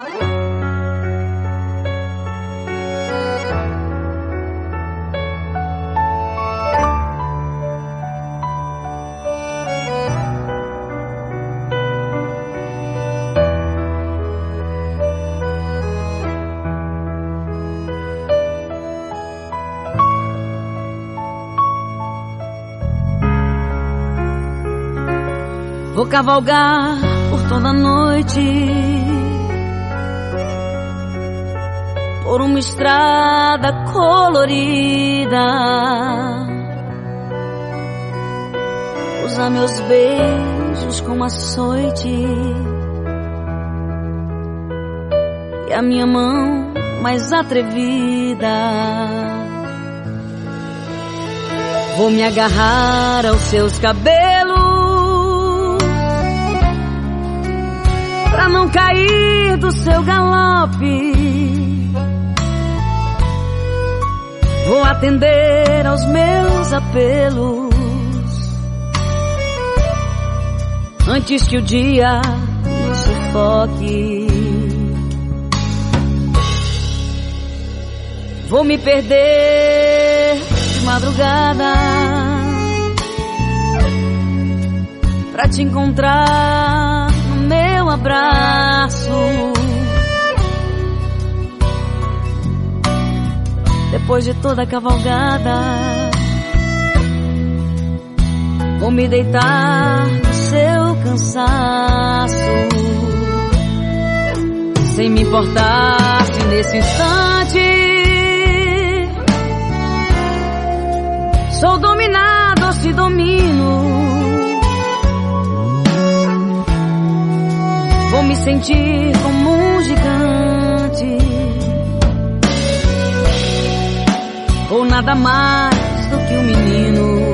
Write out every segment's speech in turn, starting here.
Vou cavalgar por toda a noite, por uma estrada colorida, usar meus beijos como açoite e a minha mão mais atrevida. Vou me agarrar aos seus cabelos pra não cair do seu galope. Vou atender aos meus apelos antes que o dia nos sufoque. Vou me perder de madrugada pra te encontrar no meu abraço. Depois de toda a cavalgada, vou me deitar no seu cansaço, sem me importar se nesse instante sou dominado ou se domino. Vou me sentir como um gigante, ou nada mais do que um menino.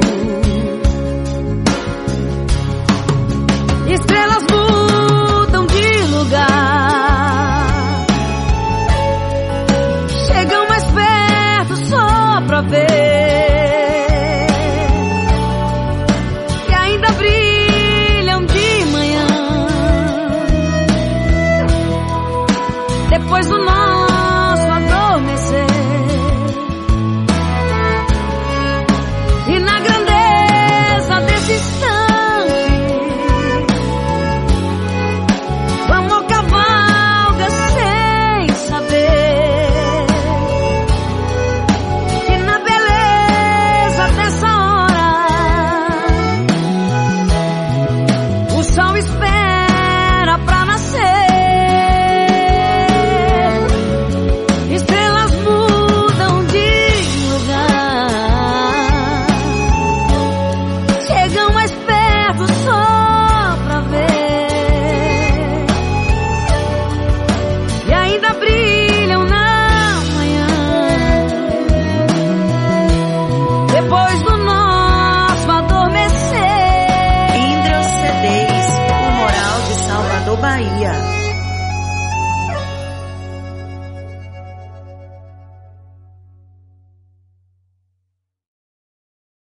Estrelas mudam de lugar, chegam mais perto só pra ver. Depois do nosso adormecer, e na grandeza desse instante, o amor cavalga sem saber que na beleza dessa hora o sol espera pra nascer. Depois do nosso adormecer. Indra CDs, o Moral de Salvador, Bahia.